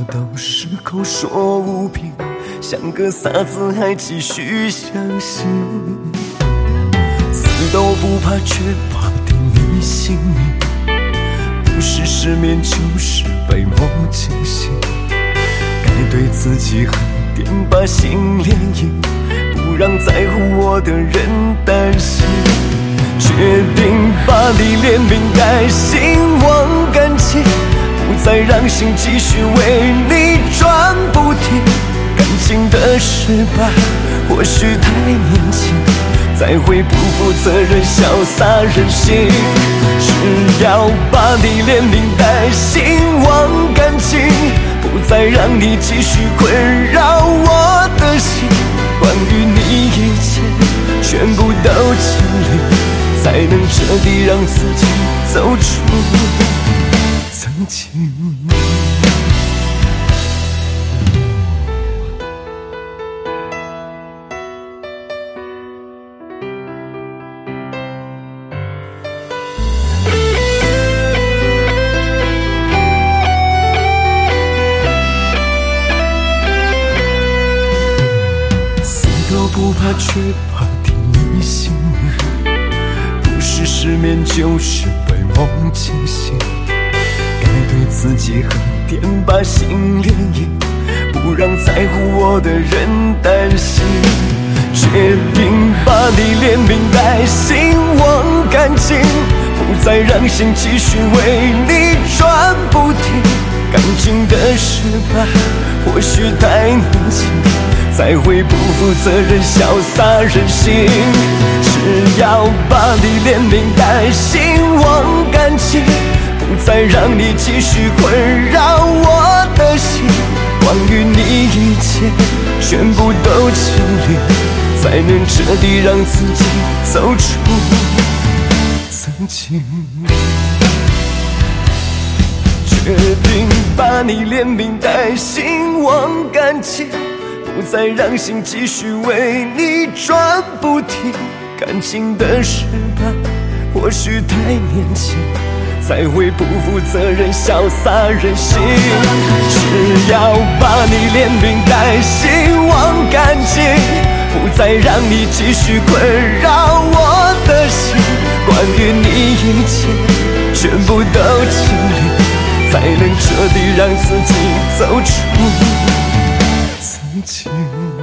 都是口说无凭，像个傻子还继续相信，死都不怕却怕定你姓名，不是失眠就是被梦惊醒，该对自己狠点，把心连赢，不让在乎我的人担心，决定把你连名带姓忘干净，不再让心继续为你转不停，感情的失败或许太年轻，才会不负责任潇洒任性，只要把你连名带姓忘干净，不再让你继续困扰我的心，关于你一切全部都清零，才能彻底让自己走出曾经。死都不怕却怕听你姓名，不是失眠就是被梦惊醒，该对自己狠点，把心连赢，不让在乎我的人担心，决定把你连名带姓忘干净，不再让心继续为你转不停，感情的失败或许太年轻，才会不负责任潇洒任性，只要把你连名带姓忘干净，不再让你继续困扰我的心，关于你一切全部都清零，才能彻底让自己走出曾经，决定把你连名带姓忘干净，不再让心继续为你转不停，感情的失败或许太年轻，才会不负责任潇洒任性，只要把你连名带姓忘干净，不再让你继续困扰我的心，关于你一切全部都清零，才能彻底让自己走出曾经。